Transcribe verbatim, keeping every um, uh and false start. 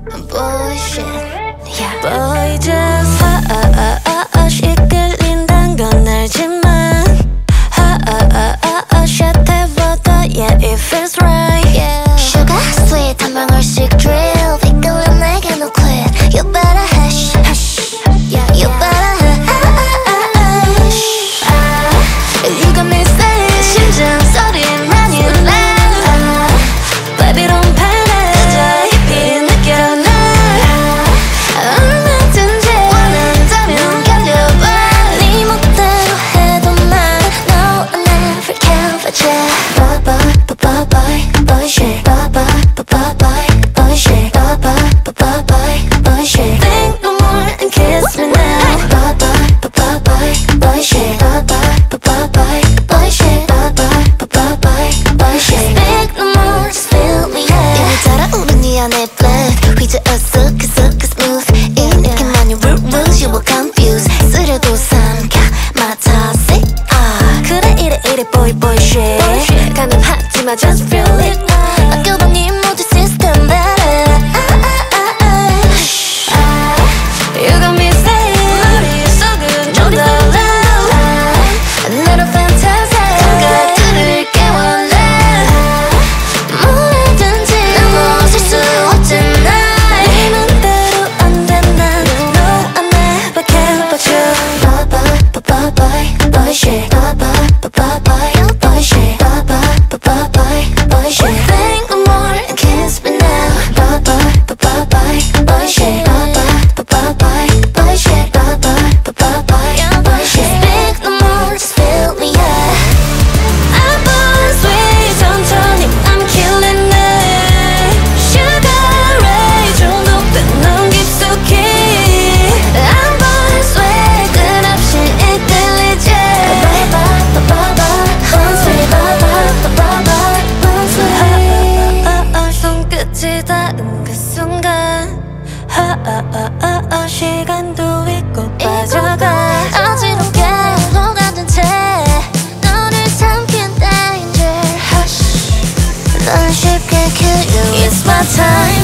bullshit. Yeah. Boy, just hush. 이끌린단 건 알지만 hush. 때보다 yeah, it feels right. Yeah. Sugar sweet 한 방울씩 drill. 이끌려 내게 no quit. You better hush, hush. Yeah, You yeah. better hush. You got me saying 심장 소리 많이 loud. Baby don't panic. 그저 깊이 느껴 날. 얼마든지 원한다면 견뎌봐. 네 멋대로 해도 난 No, I never care about you. Boy, boy, boy, boy, bullshit. Boy, boy, boy, boy, bullshit. Boy, boy, boy, boy, bullshit. Think no more and kiss me now. Boy, boy, boy, boy, bullshit. Boy, boy, boy, boy, bullshit. Boy, boy, boy, boy, bullshit. Speak no more, just feel me yeah. 이미 달아오른 네 안에 blood 휘저었어 그저 smooth 이 느낌만이 root rules you will confuse 쓰려도 삼켜 맡아서 아 그래 이래 이래 boy boy shit. 가능하지 마 just feel it. 아껴봐 네 모든 system better You got me saying 머릿속은 좀 더 loud. 나로 fantasy 감각들을 깨워내. 뭐라든지 난 멈출 수 없잖아 네 맘대로 안 돼 난 No I never care about you. Boy boy boy boy bullshit Boy boy boy boy bullshit Boy boy boy boy bullshit Think no more and kiss me now. Boy boy boy boy bullshit Boy boy boy boy bullshit Boy boy boy boy bullshit Speak no more, just feel me yeah. I'm born sweet 천천히 I'm killing it. Sugar ray 중독된 넌 깊숙이. I'm born sweet 끝없이 이끌리지. Boy boy boy boy sweet Boy boy boy boy sweet 손끝이 닿은 그 순간 시간도 잊고 빠져가. 어지럽게 녹아든 채 너를 삼킨 danger Hush 넌 쉽게 kill you It's my time.